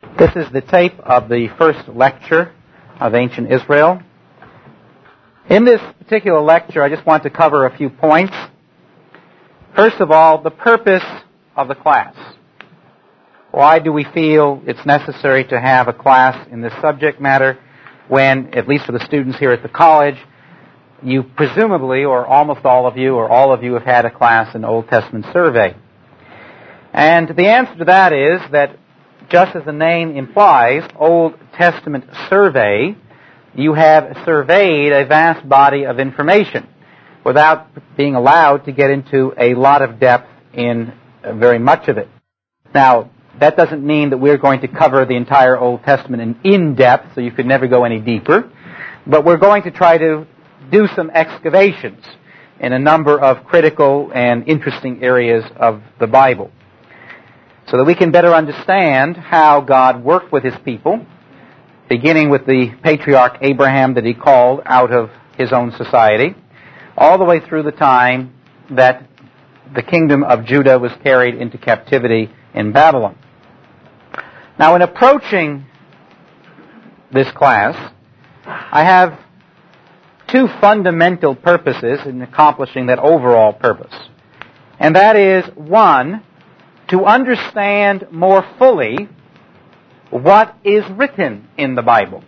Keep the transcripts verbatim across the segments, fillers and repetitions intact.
This is the tape of the first lecture of Ancient Israel. In this particular lecture, I just want to cover a few points. First of all, the purpose of the class. Why do we feel it's necessary to have a class in this subject matter when, at least for the students here at the college, you presumably, or almost all of you, or all of you have had a class in Old Testament survey? And the answer to that is that, just as the name implies, Old Testament survey, you have surveyed a vast body of information without being allowed to get into a lot of depth in very much of it. Now, that doesn't mean that we're going to cover the entire Old Testament in, in depth, so you could never go any deeper, but we're going to try to do some excavations in a number of critical and interesting areas of the Bible, so that we can better understand how God worked with His people, beginning with the patriarch Abraham that He called out of his own society, all the way through the time that the kingdom of Judah was carried into captivity in Babylon. Now, in approaching this class, I have two fundamental purposes in accomplishing that overall purpose. And that is, one, to understand more fully what is written in the Bible.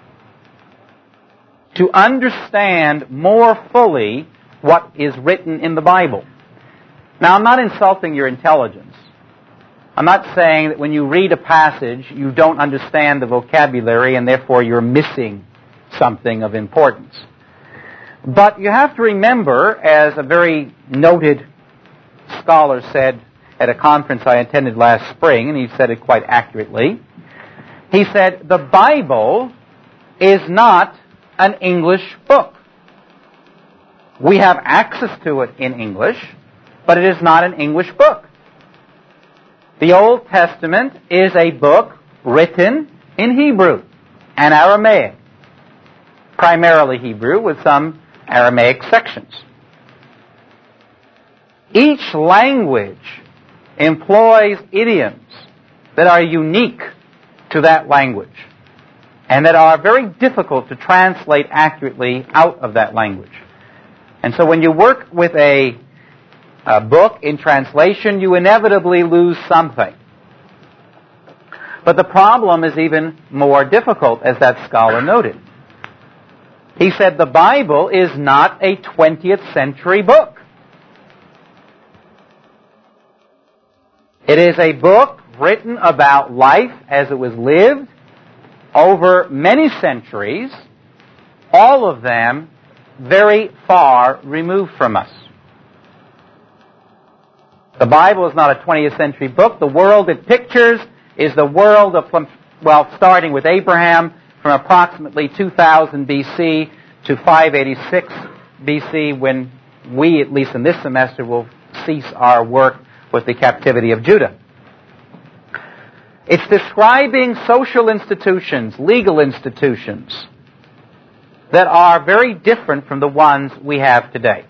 To understand more fully what is written in the Bible. Now, I'm not insulting your intelligence. I'm not saying that when you read a passage, you don't understand the vocabulary and therefore you're missing something of importance. But you have to remember, as a very noted scholar said at a conference I attended last spring, and he said it quite accurately, he said, the Bible is not an English book. We have access to it in English, but it is not an English book. The Old Testament is a book written in Hebrew and Aramaic, primarily Hebrew with some Aramaic sections. Each language employs idioms that are unique to that language and that are very difficult to translate accurately out of that language. And so when you work with a, a book in translation, you inevitably lose something. But the problem is even more difficult, as that scholar noted. He said the Bible is not a twentieth century book. It is a book written about life as it was lived over many centuries, all of them very far removed from us. The Bible is not a twentieth century book. The world it pictures is the world of, well, starting with Abraham, from approximately two thousand B C to five eighty-six B C, when we, at least in this semester, will cease our work with the captivity of Judah. It's describing social institutions, legal institutions, that are very different from the ones we have today.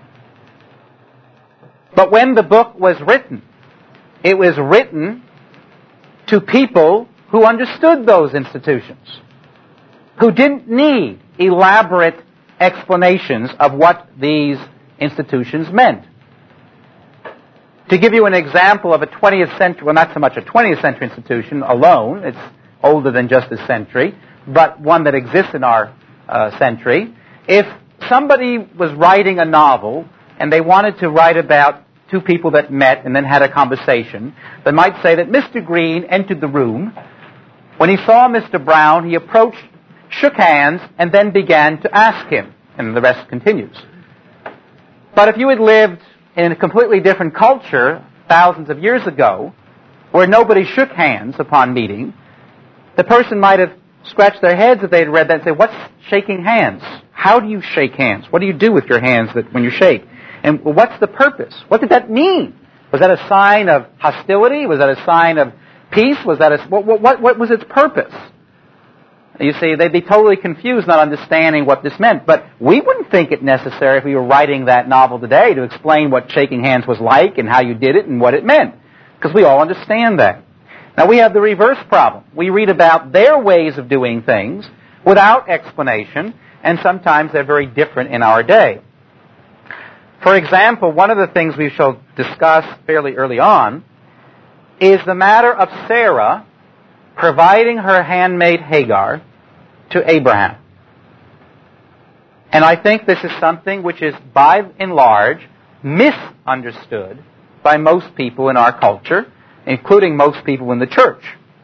But when the book was written, it was written to people who understood those institutions, who didn't need elaborate explanations of what these institutions meant. To give you an example of a twentieth century, well, not so much a twentieth century institution alone, it's older than just a century, but one that exists in our uh, century. If somebody was writing a novel and they wanted to write about two people that met and then had a conversation, they might say that Mister Green entered the room. When he saw Mister Brown, he approached, shook hands, and then began to ask him, and the rest continues. But if you had lived in a completely different culture thousands of years ago, where nobody shook hands upon meeting, the person might have scratched their heads if they had read that and say, what's shaking hands? How do you shake hands? What do you do with your hands that when you shake? And what's the purpose? What did that mean? Was that a sign of hostility? Was that a sign of peace? Was that a, what, what, what was its purpose? You see, they'd be totally confused, not understanding what this meant. But we wouldn't think it necessary if we were writing that novel today to explain what shaking hands was like and how you did it and what it meant, because we all understand that. Now we have the reverse problem. We read about their ways of doing things without explanation, and sometimes they're very different in our day. For example, one of the things we shall discuss fairly early on is the matter of Sarah providing her handmaid Hagar to Abraham. And I think this is something which is, by and large, misunderstood by most people in our culture, including most people in the church.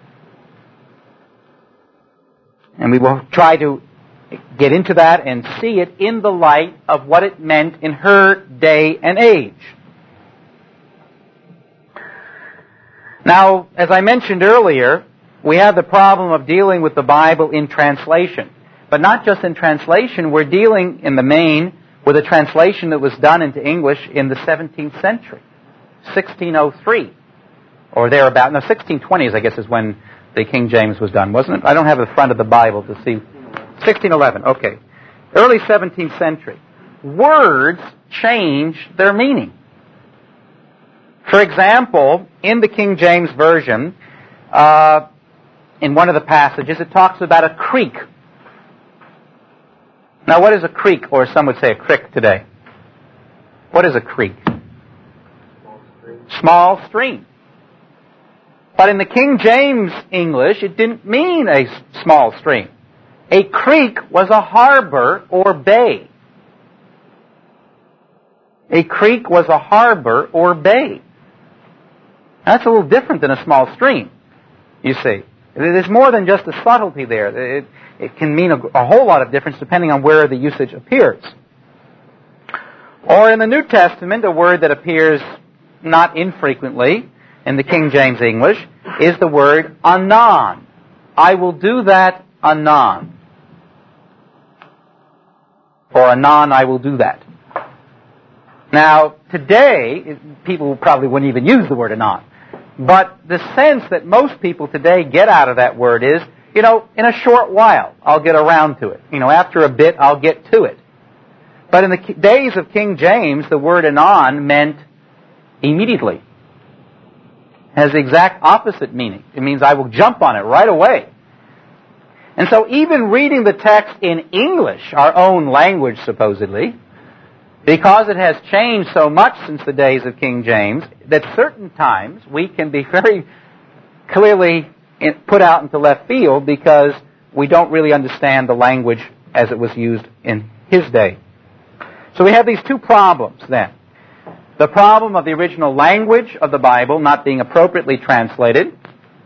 And we will try to get into that and see it in the light of what it meant in her day and age. Now, as I mentioned earlier, we have the problem of dealing with the Bible in translation. But not just in translation, we're dealing in the main with a translation that was done into English in the seventeenth century, sixteen oh three, or thereabout. No, sixteen twenties, I guess, is when the King James was done, wasn't it? I don't have the front of the Bible to see. sixteen eleven, okay. Early seventeenth century. Words changed their meaning. For example, in the King James Version, uh, in one of the passages, it talks about a creek. Now, what is a creek, or some would say a crick today? What is a creek? Small stream. Small stream. But in the King James English, it didn't mean a small stream. A creek was a harbor or bay. A creek was a harbor or bay. That's a little different than a small stream, you see. There's more than just a subtlety there. It, it can mean a, a whole lot of difference depending on where the usage appears. Or in the New Testament, a word that appears not infrequently in the King James English is the word anon. I will do that anon. Or anon, I will do that. Now, today, people probably wouldn't even use the word anon. But the sense that most people today get out of that word is, you know, in a short while, I'll get around to it. You know, after a bit, I'll get to it. But in the days of King James, the word anon meant immediately. It has the exact opposite meaning. It means I will jump on it right away. And so even reading the text in English, our own language supposedly, because it has changed so much since the days of King James, that certain times we can be very clearly put out into left field because we don't really understand the language as it was used in his day. So we have these two problems then. The problem of the original language of the Bible not being appropriately translated.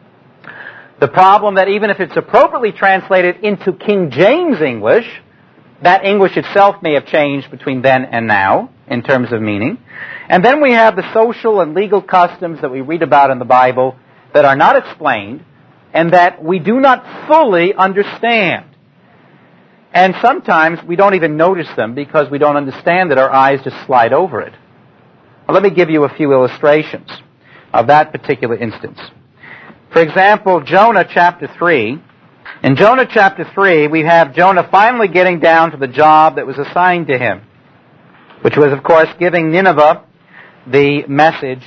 The problem that even if it's appropriately translated into King James English, that English itself may have changed between then and now in terms of meaning. And then we have the social and legal customs that we read about in the Bible that are not explained and that we do not fully understand. And sometimes we don't even notice them because we don't understand that our eyes just slide over it. Well, let me give you a few illustrations of that particular instance. For example, Jonah chapter three. In Jonah chapter three, we have Jonah finally getting down to the job that was assigned to him, which was, of course, giving Nineveh the message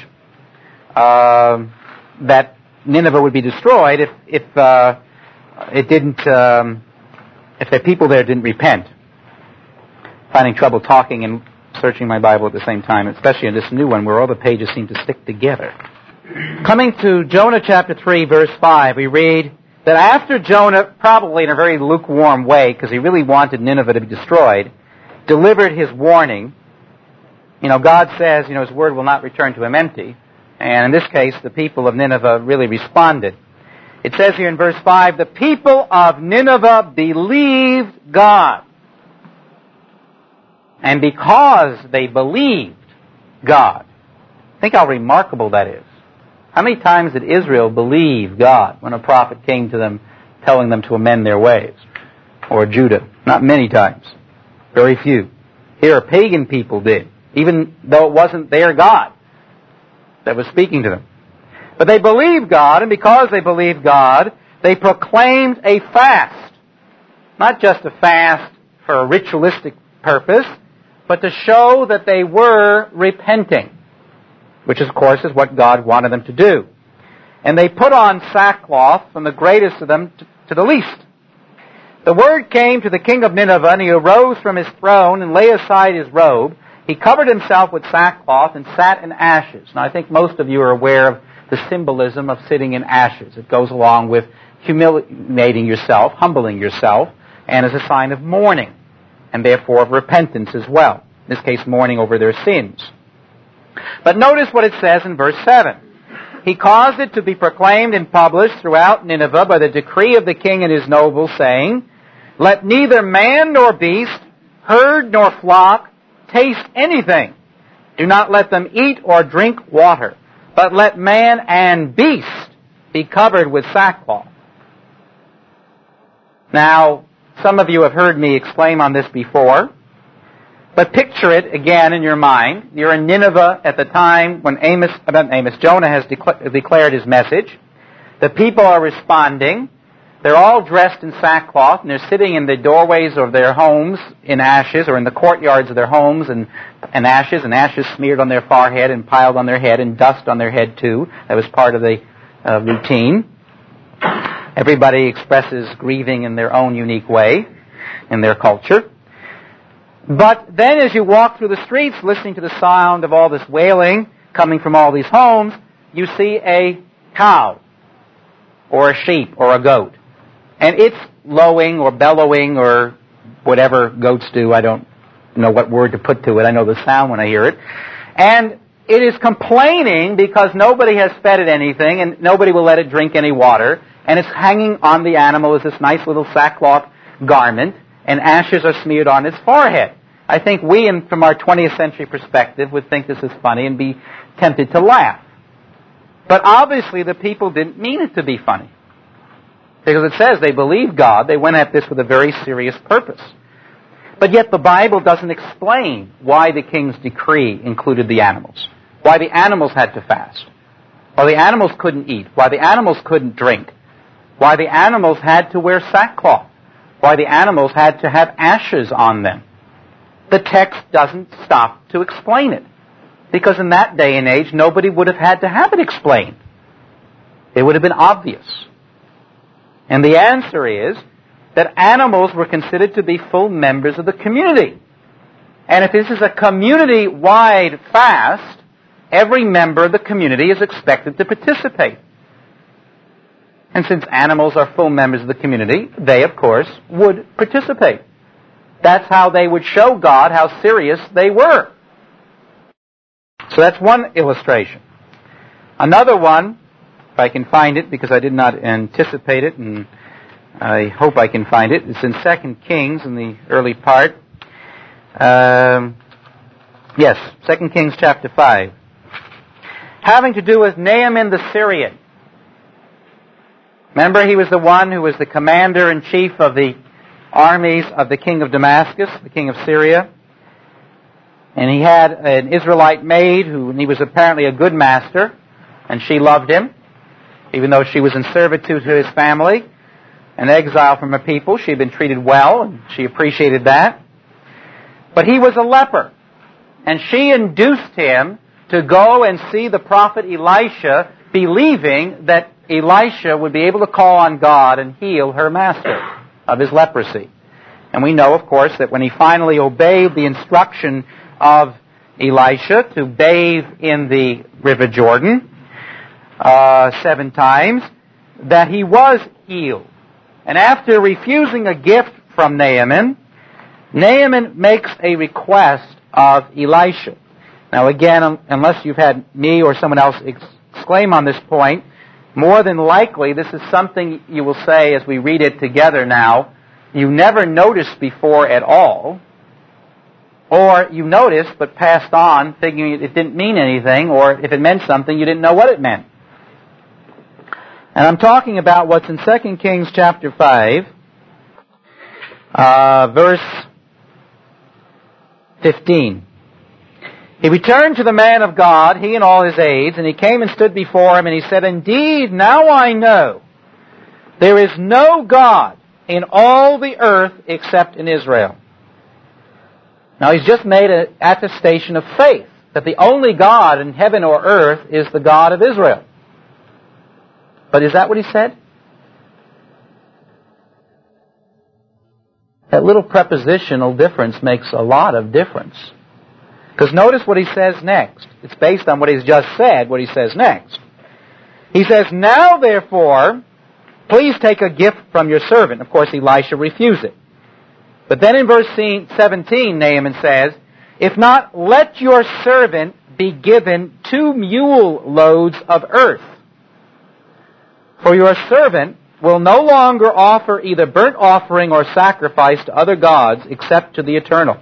uh, that Nineveh would be destroyed if if uh, it didn't, um, if the people there didn't repent. Finding trouble talking and searching my Bible at the same time, especially in this new one where all the pages seem to stick together. Coming to Jonah chapter three, verse five, we read that after Jonah, probably in a very lukewarm way, because he really wanted Nineveh to be destroyed, delivered his warning, you know, God says, you know, his word will not return to him empty. And in this case, the people of Nineveh really responded. It says here in verse five, the people of Nineveh believed God. And because they believed God, think how remarkable that is. How many times did Israel believe God when a prophet came to them telling them to amend their ways? Or Judah? Not many times. Very few. Here, pagan people did, even though it wasn't their God that was speaking to them. But they believed God, and because they believed God, they proclaimed a fast. Not just a fast for a ritualistic purpose, but to show that they were repenting, which, of course, is what God wanted them to do. and they put on sackcloth from the greatest of them to the least. The word came to the king of Nineveh, and he arose from his throne and laid aside his robe. He covered himself with sackcloth and sat in ashes. Now, I think most of you are aware of the symbolism of sitting in ashes. It goes along with humiliating yourself, humbling yourself, and is a sign of mourning, and therefore of repentance as well. In this case, mourning over their sins. But notice what it says in verse seven. He caused it to be proclaimed and published throughout Nineveh by the decree of the king and his nobles, saying, let neither man nor beast, herd nor flock, taste anything. Do not let them eat or drink water, but let man and beast be covered with sackcloth. Now, some of you have heard me exclaim on this before, but picture it again in your mind. You're in Nineveh at the time when Amos, not Amos, Jonah has decla- declared his message. The people are responding. They're all dressed in sackcloth, and they're sitting in the doorways of their homes in ashes, or in the courtyards of their homes in, in ashes, and ashes smeared on their forehead and piled on their head, and dust on their head too. That was part of the uh, routine. Everybody expresses grieving in their own unique way, in their culture. But then as you walk through the streets, listening to the sound of all this wailing coming from all these homes, you see a cow, or a sheep, or a goat. And it's lowing or bellowing or whatever goats do. I don't know what word to put to it. I know the sound when I hear it. And it is complaining because nobody has fed it anything and nobody will let it drink any water. And it's hanging on the animal as this nice little sackcloth garment, and ashes are smeared on its forehead. I think we, in, from our twentieth century perspective, would think this is funny and be tempted to laugh. But obviously the people didn't mean it to be funny. Because it says they believed God, they went at this with a very serious purpose. But yet the Bible doesn't explain why the king's decree included the animals, why the animals had to fast, why the animals couldn't eat, why the animals couldn't drink, why the animals had to wear sackcloth, why the animals had to have ashes on them. The text doesn't stop to explain it, because in that day and age nobody would have had to have it explained. It would have been obvious. And the answer is that animals were considered to be full members of the community. And if this is a community-wide fast, every member of the community is expected to participate. And since animals are full members of the community, they, of course, would participate. That's how they would show God how serious they were. So that's one illustration. Another one, if I can find it, because I did not anticipate it, and I hope I can find it. It's in Second Kings in the early part. Um, yes, Second Kings chapter five. Having to do with Naaman the Syrian. Remember, he was the one who was the commander-in-chief of the armies of the king of Damascus, the king of Syria. And he had an Israelite maid who, and he was apparently a good master, and she loved him. Even though she was in servitude to his family, an exile from her people, she had been treated well, and she appreciated that. But he was a leper, and she induced him to go and see the prophet Elisha, believing that Elisha would be able to call on God and heal her master of his leprosy. And we know, of course, that when he finally obeyed the instruction of Elisha to bathe in the River Jordan uh, seven times, that he was healed. And after refusing a gift from Naaman, Naaman makes a request of Elisha. Now again, unless you've had me or someone else exclaim on this point, more than likely this is something you will say as we read it together now, you never noticed before at all, or you noticed but passed on thinking it didn't mean anything, or if it meant something, you didn't know what it meant. And I'm talking about what's in Second Kings chapter five, uh, verse fifteen. He returned to the man of God, he and all his aides, and he came and stood before him, and he said, "Indeed, now I know there is no God in all the earth except in Israel." Now he's just made an attestation of faith that the only God in heaven or earth is the God of Israel. But is that what he said? That little prepositional difference makes a lot of difference. Because notice what he says next. It's based on what he's just said, what he says next. He says, now therefore, please take a gift from your servant. Of course, Elisha refused it. But then in verse seventeen, Naaman says, if not, let your servant be given two mule loads of earth. For your servant will no longer offer either burnt offering or sacrifice to other gods except to the Eternal.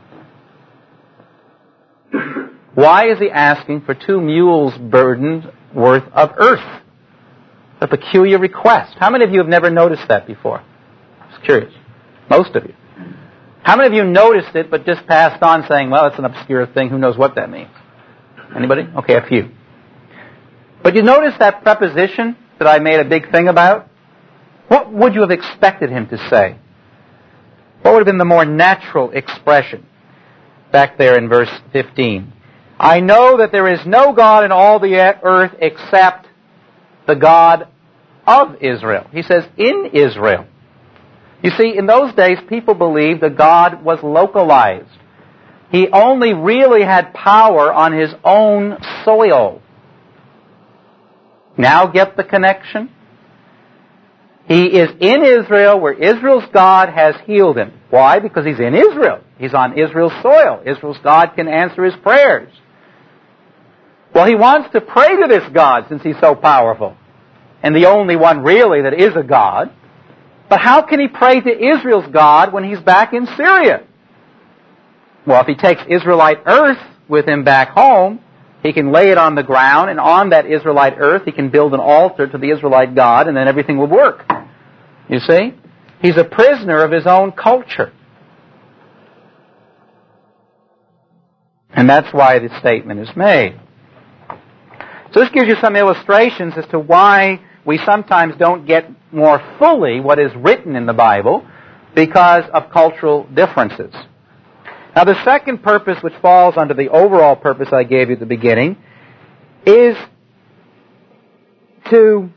Why is he asking for two mules' burden worth of earth? A peculiar request. How many of you have never noticed that before? Just curious. Most of you. How many of you noticed it but just passed on saying, well, it's an obscure thing, who knows what that means? Anybody? Okay, a few. But you notice that preposition that I made a big thing about? What would you have expected him to say? What would have been the more natural expression? Back there in verse fifteen. I know that there is no God in all the earth except the God of Israel. He says, in Israel. You see, in those days, people believed that God was localized. He only really had power on his own soil. Now get the connection? He is in Israel where Israel's God has healed him. Why? Because he's in Israel. He's on Israel's soil. Israel's God can answer his prayers. Well, he wants to pray to this God since he's so powerful. And the only one really that is a God. But how can he pray to Israel's God when he's back in Syria? Well, if he takes Israelite earth with him back home, he can lay it on the ground, and on that Israelite earth he can build an altar to the Israelite God, and then everything will work. You see? He's a prisoner of his own culture. And that's why this statement is made. So this gives you some illustrations as to why we sometimes don't get more fully what is written in the Bible because of cultural differences. Now, the second purpose, which falls under the overall purpose I gave you at the beginning, is to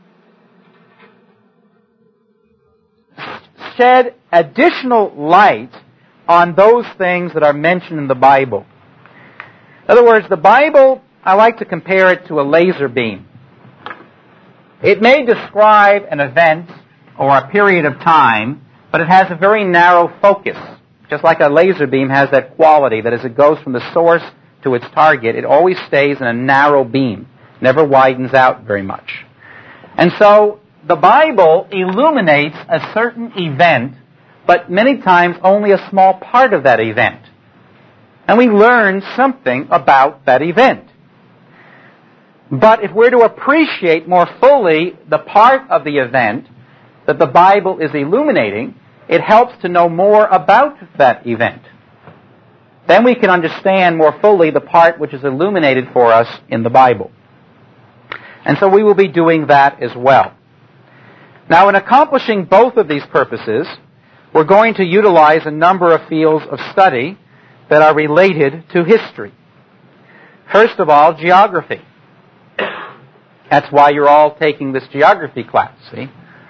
shed additional light on those things that are mentioned in the Bible. In other words, the Bible, I like to compare it to a laser beam. It may describe an event or a period of time, but it has a very narrow focus. Just like a laser beam has that quality that as it goes from the source to its target, it always stays in a narrow beam, never widens out very much. And so the Bible illuminates a certain event, but many times only a small part of that event. And we learn something about that event. But if we're to appreciate more fully the part of the event that the Bible is illuminating, it helps to know more about that event. Then we can understand more fully the part which is illuminated for us in the Bible. And so we will be doing that as well. Now, in accomplishing both of these purposes, we're going to utilize a number of fields of study that are related to history. First of all, geography. That's why you're all taking this geography class, see?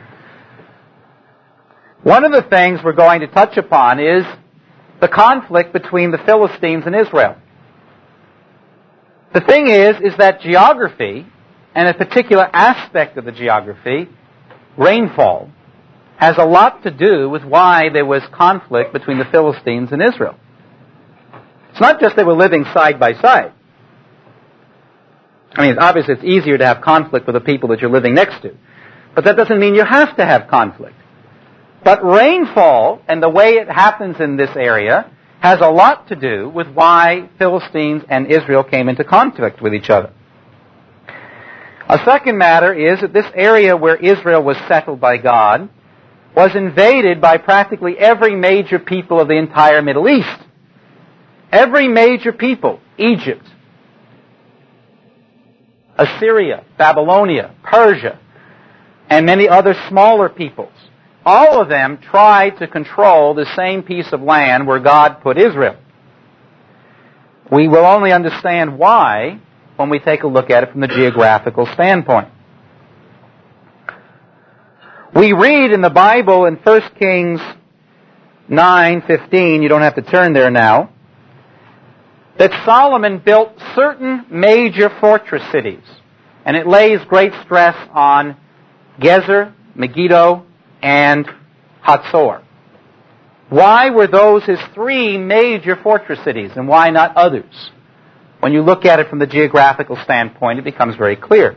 One of the things we're going to touch upon is the conflict between the Philistines and Israel. The thing is, is that geography, and a particular aspect of the geography, rainfall, has a lot to do with why there was conflict between the Philistines and Israel. It's not just they were living side by side. I mean, obviously it's easier to have conflict with the people that you're living next to. But that doesn't mean you have to have conflict. But rainfall, and the way it happens in this area, has a lot to do with why Philistines and Israel came into conflict with each other. A second matter is that this area where Israel was settled by God was invaded by practically every major people of the entire Middle East. Every major people, Egypt, Assyria, Babylonia, Persia, and many other smaller peoples. All of them tried to control the same piece of land where God put Israel. We will only understand why when we take a look at it from the geographical standpoint. We read in the Bible in First Kings nine fifteen, you don't have to turn there now, that Solomon built certain major fortress cities, and it lays great stress on Gezer, Megiddo, and Hatzor. Why were those his three major fortress cities, and why not others? When you look at it from the geographical standpoint, it becomes very clear.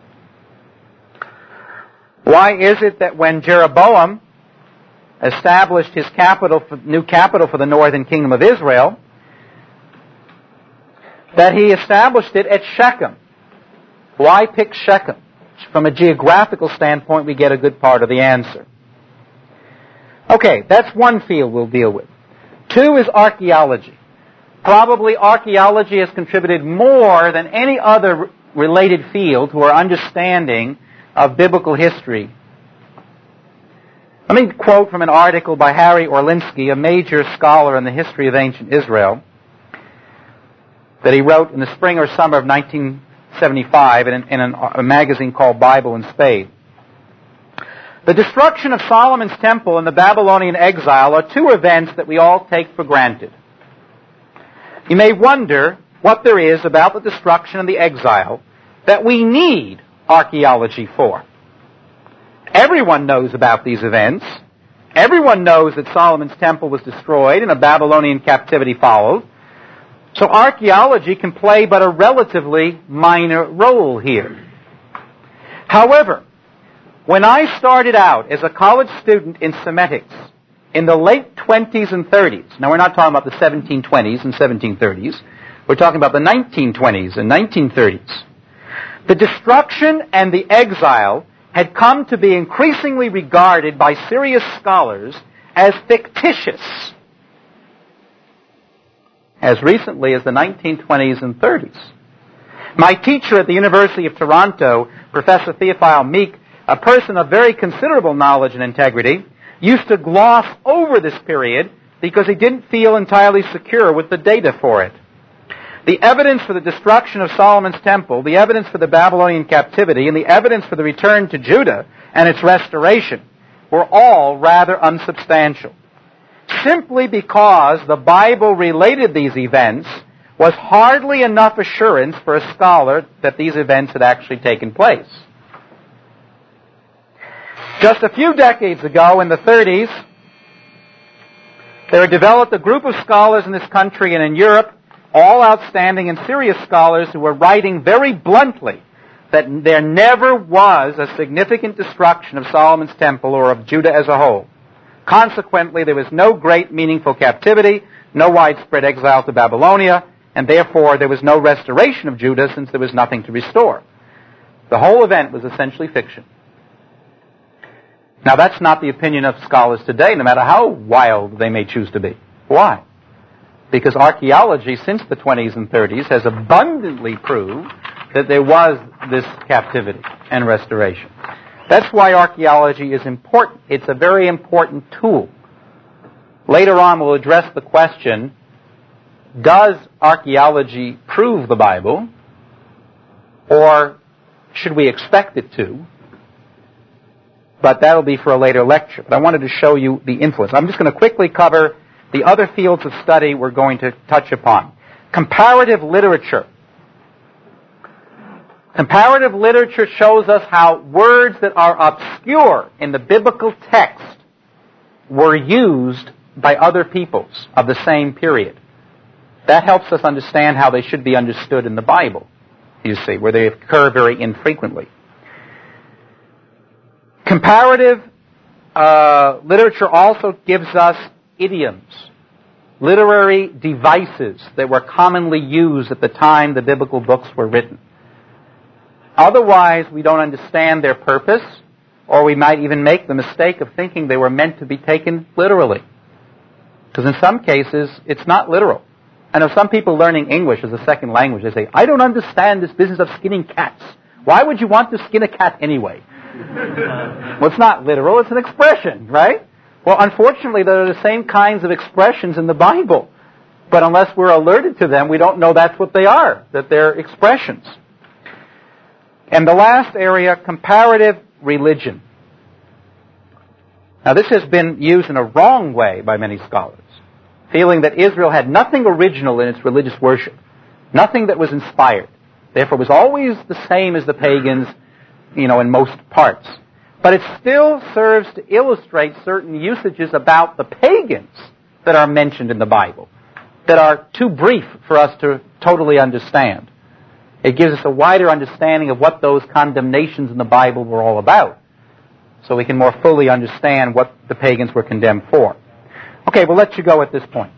Why is it that when Jeroboam established his capital, new capital for the northern kingdom of Israel, that he established it at Shechem? Why pick Shechem? From a geographical standpoint, we get a good part of the answer. Okay, that's one field we'll deal with. Two is archaeology. Probably archaeology has contributed more than any other related field to our understanding of biblical history. Let me quote from an article by Harry Orlinsky, a major scholar in the history of ancient Israel, that he wrote in the spring or summer of nineteen seventy-five in, an, in an, a magazine called Bible and Spade. The destruction of Solomon's temple and the Babylonian exile are two events that we all take for granted. You may wonder what there is about the destruction and the exile that we need archaeology for. Everyone knows about these events. Everyone knows that Solomon's temple was destroyed and a Babylonian captivity followed. So archaeology can play but a relatively minor role here. However, when I started out as a college student in Semetics in the late twenties and thirties, now we're not talking about the seventeen twenties and seventeen thirties, we're talking about the nineteen twenties and nineteen thirties, the destruction and the exile had come to be increasingly regarded by serious scholars as fictitious. As recently as the nineteen twenties and thirties. My teacher at the University of Toronto, Professor Theophile Meek, a person of very considerable knowledge and integrity, used to gloss over this period because he didn't feel entirely secure with the data for it. The evidence for the destruction of Solomon's temple, the evidence for the Babylonian captivity, and the evidence for the return to Judah and its restoration were all rather unsubstantial. Simply because the Bible related these events was hardly enough assurance for a scholar that these events had actually taken place. Just a few decades ago, in the thirties, there had developed a group of scholars in this country and in Europe, all outstanding and serious scholars who were writing very bluntly that there never was a significant destruction of Solomon's temple or of Judah as a whole. Consequently, there was no great meaningful captivity, no widespread exile to Babylonia, and therefore there was no restoration of Judah since there was nothing to restore. The whole event was essentially fiction. Now, that's not the opinion of scholars today, no matter how wild they may choose to be. Why? Because archaeology since the twenties and thirties has abundantly proved that there was this captivity and restoration. That's why archaeology is important. It's a very important tool. Later on, we'll address the question, does archaeology prove the Bible, or should we expect it to? But that'll be for a later lecture. But I wanted to show you the influence. I'm just going to quickly cover the other fields of study we're going to touch upon. Comparative literature. Comparative literature shows us how words that are obscure in the biblical text were used by other peoples of the same period. That helps us understand how they should be understood in the Bible, you see, where they occur very infrequently. Comparative uh, literature also gives us idioms, literary devices that were commonly used at the time the biblical books were written. Otherwise, we don't understand their purpose, or we might even make the mistake of thinking they were meant to be taken literally. Because in some cases, it's not literal. I know some people learning English as a second language, they say, I don't understand this business of skinning cats. Why would you want to skin a cat anyway? Well, it's not literal, it's an expression, right? Well, unfortunately, there are the same kinds of expressions in the Bible. But unless we're alerted to them, we don't know that's what they are, that they're expressions. And the last area, comparative religion. Now, this has been used in a wrong way by many scholars, feeling that Israel had nothing original in its religious worship, nothing that was inspired. Therefore, it was always the same as the pagans, you know, in most parts. But it still serves to illustrate certain usages about the pagans that are mentioned in the Bible, that are too brief for us to totally understand. It gives us a wider understanding of what those condemnations in the Bible were all about, so we can more fully understand what the pagans were condemned for. Okay, we'll let you go at this point.